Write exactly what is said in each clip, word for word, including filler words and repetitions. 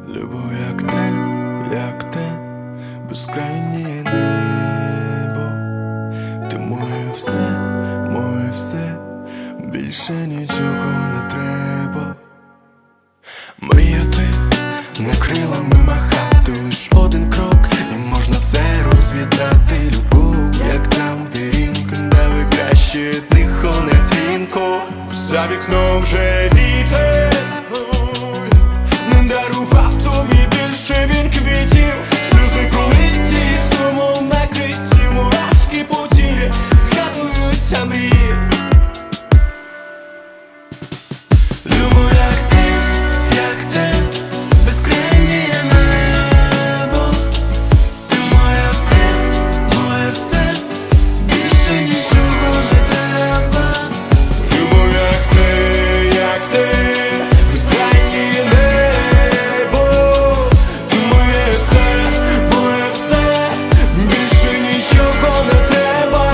Любов, як ти, як ти, безкрайнє небо. Ти моє все, моє все, більше нічого не треба. Мріяти, не крилами махати, лиш один крок, і можна все розглядати. Любов, як там пірінка, давай краще тихо, не дзвінко. За вікном вже вітер, не дарував тобі більше він квітів. Сльози пролиті, сумом накриті, мурашки по тілі, згадуються мрії. Любов, як ти, як ти, безкрайнє небо. Ти моє все, моє все, більше нічого не треба. Любов, як ти, як ти, безкрайнє небо. Ти моє все, моє все, більше нічого не треба.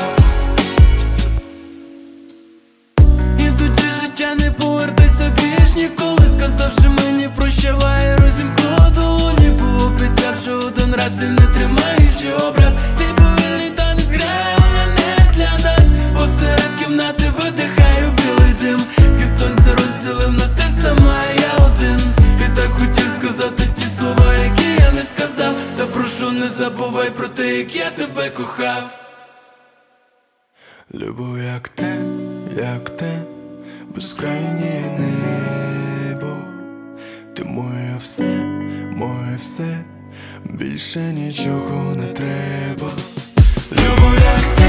Ідучи життя, не повертайся більш ніколи. Сказавши мені прощавай, розімкнув долоні, пообіцявши один раз і не тримаючи образ. Ти повільний танець грає, але не для нас. Посеред кімнати видихаю білий дим. Схід сонця розділив нас, ти сама, і я один. І так хотів сказати ті слова, які я не сказав. Та прошу, не забувай про те, як я тебе кохав. Любов, як ти, як ти, безкрайнє небо. Ти моє все, моє все, більше нічого не треба. Любов, як ти.